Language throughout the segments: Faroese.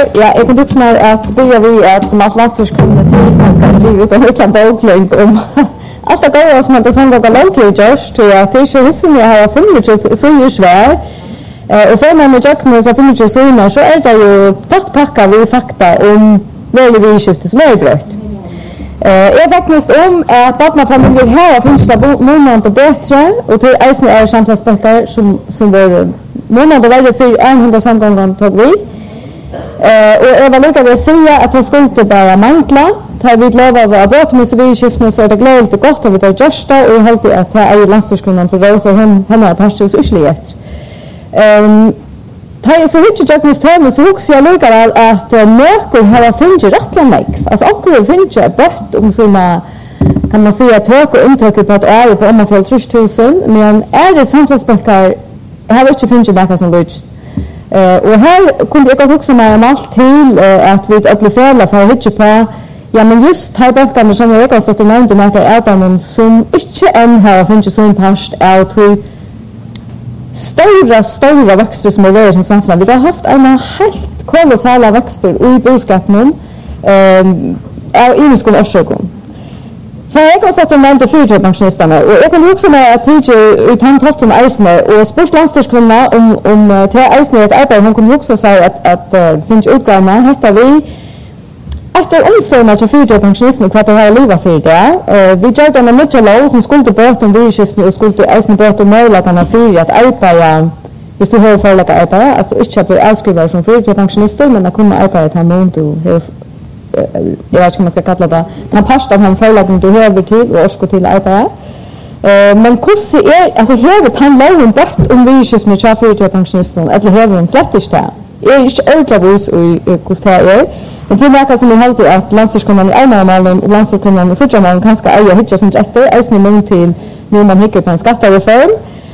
Ja, jag kan också med att börja vi att matlandskunde till ganska givet och hela boklänk om allt det goda som det sen går långt ju just till att det är visst jag har funnit så ju svär. Och för man med Jackson så finns ju så är det ju tätt packa vi fakta om väl vi skiftet som är grött. Jag faktiskt om att barnfamiljer här finns det månader bättre och till isen är samtalsböcker som var månader värre för 100 samgångar tog vi. Och jag var lika att säga att det skulle bara mangla. Tar vi lov av att bort med civilskiftene så är det glädjligt och gott att vi tar just det och jag håller att det är landstyrskvinnan till Rosa och henne är pastorns urslighet. Tar jag så mycket Jackmans tövning så huxar jag lika att nökor har funnit rättligen lägg. Alltså också finns det bort om sådana kan man säga tök och umtöker på ett år på om 30 000 men är det samtalsböcker har inte funnit det som lyst. Och här kunde jag också med om allt till att vi upplever fel för att hitta på ja men just här böckerna som jag har stått och nämnt några ätarna som inte än har funnit sån past av till stora växter som har varit i samhället. Vi har haft en helt kolossala växter i boskapen av inskål orsökon. Så jag har stått och nämnt fyra pensionisterna och jag kan också med att tidigare ut han talat om eisne och sportlandstyrskvinna om till eisne ett arbete hon kunde också säga att det finns utgående heter vi efter omstående till fyra pensionisterna och vad det har livet för det. Vi gjorde en mycket lov som skulle bort om vidskiftning och skulle eisne bort om möjligheterna för att arbeta hvis du har förlägga arbete, alltså inte att bli avskrivet som fyra pensionister men att kunna arbeta till mån du har jag vet inte man ska kalla det den pastor han förlägger du har till och orskar till arbete. Men kusse är alltså här han loven bort om vidskiftning till fyra pensionister eller har en slättisch där. Är inte överklavis och kostar men det är något som jag håller att landstyrskvinnan i allmänmalen och landstyrskvinnan i fortsättningen kanske är hittat som efter eisen mån till när man hickar på en skattereform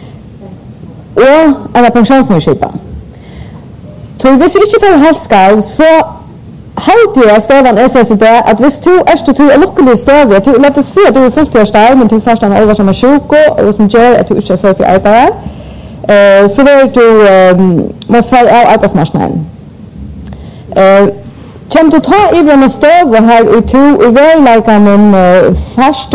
och en pensionsnedskipa. Så hvis vi inte får helt skal så håller jag ståvan är så där att hvis du är lycklig ståv du låt oss se att du är fullt där men du först en översamma sjuk och som gör att du inte får för arbete så vill du måste vara arbetsmarknaden. Kan du ta i en stov här och to i vägläggan fast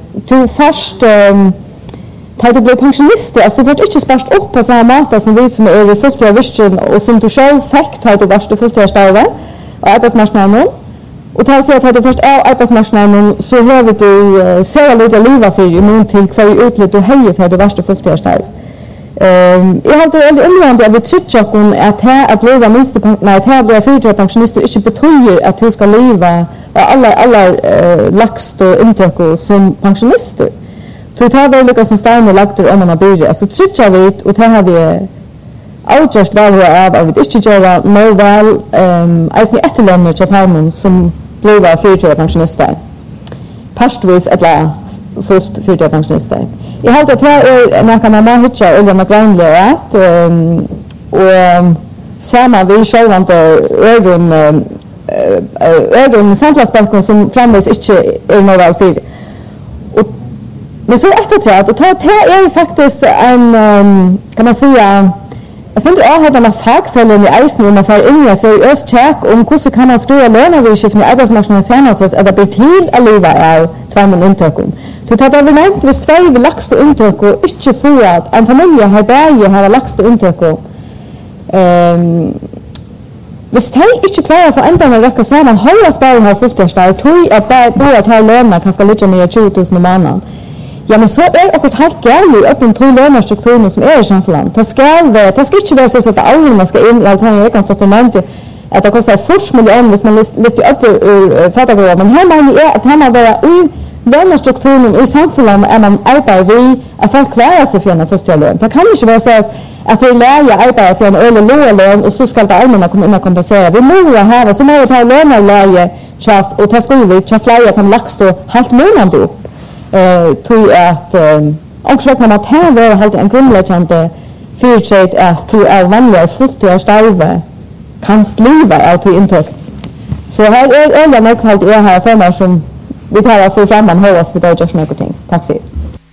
tar du blir pensionist alltså du får inte sparst upp på samma mata som vi som är fullt av vision och som du själv fick tar du vart fullt av stava och arbetsmarknaden och tar sig att du först är arbetsmarknaden så har du så lite liv för i mån till kvar utlet och höjt har du vart fullt av stava. Jag har det området av tritchakon att här att bli minst nej här blir fyra pensionister inte betyder att du ska leva alla laxt och umtöko som pensionister. Så tar vi lyckas som steiner lagter om man har byrja. Alltså tritcha vet och det har vi outjust value av att vi inte göra mer väl eisen etterlämnar till heimen som blir fyra pensionister. Pastvis eller fullt fyra pensionister. Jag har det här när kan man hitta eller några grannlära och samma vi självante ögon samtalsbanken som framvis inte är några fyra. Men så efterträd och ta det är faktiskt en kan man säga jag syns att ha den fackfällen i eisen om man får in i seriöst check om hur så kan man skriva lönevidskiftning i arbetsmarknaden senare så att det blir till att leva är två mån intökon. Du tar det nämnt hvis två vid lagst och intöko inte får att en familj har bäge har lagst och intöko. Hvis de ikke klarer for enda å rekke sammen, høyres bare har fulltidsstar, tog at bare at her lønner kan skal ligge ned 20 000 i måneden. Ja, men så er akkurat helt gærlig at de tog lønnerstrukturene som er i samfunnet. Det skal ikke være så at alle man skal inn, jeg kan stå og nevne at det koster 40 millioner hvis man lytter etter fattigere, men her mener jeg at her må være i lønnerstrukturen i samfunnet er man arbeider ved at folk klarer seg for en fulltidslønn. Det kan ikke være så at det er lærer arbeider for en øyelig lønn og så skal det allmänna komme inn og kompensere. Vi må ha, så må vi ta lønnerlære og ta skolen til flere til lagst og halvt måneder opp. Tog at också man att här var helt en grundläggande förutsätt att du är vanliga fulltidsstarve kan leva av till intök. Så här är öliga nökvalt är här för mig som vi tar för fram man höras vid det just någonting. Tack för